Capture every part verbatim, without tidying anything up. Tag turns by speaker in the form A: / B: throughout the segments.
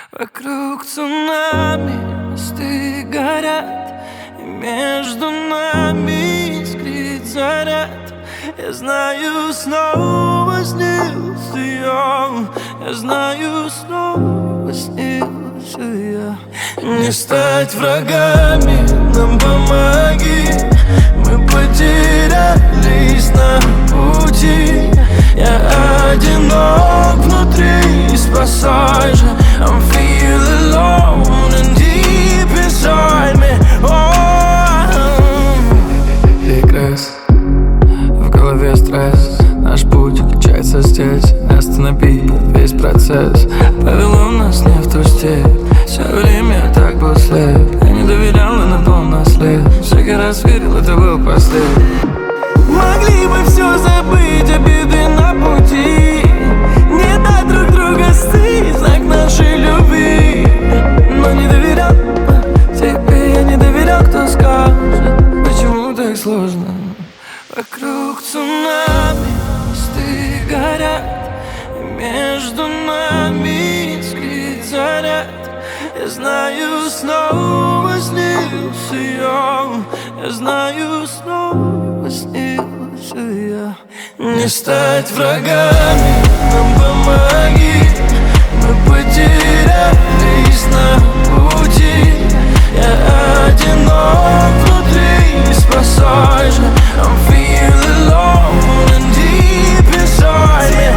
A: Вокруг цунами мосты горят, и между нами искрит заряд. Я знаю, снова снился я, я знаю, снова снился я. Не стать врагами, нам помоги, мы потерялись на пути. Я одинок внутри, спасай же. I'm feeling alone and deep inside me. Oh. Регресс, в голове стресс. Наш путь кончается здесь. Не останови весь процесс. Повело нас не в ту степь. Все время я так был слеп. Я не доверял и напал на след. Всякий раз верил, это был последний. Могли бы все забыть, обиды на пути. Не дать друг друга стыть, знак нашей любви. Но не доверял тебе, я не доверял, кто скажет, почему так сложно. Вокруг цунами мосты горят, и между нами искрит заряд. Я знаю, снова снился я, я знаю, снова снился я. Не стать врагами, нам помоги, мы потерялись на пути. Я одинок внутри, спасай же. I'm feeling alone and deep inside me.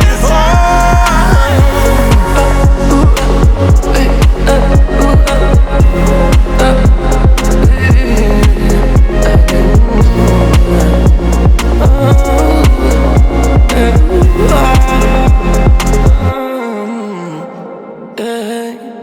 A: Yeah.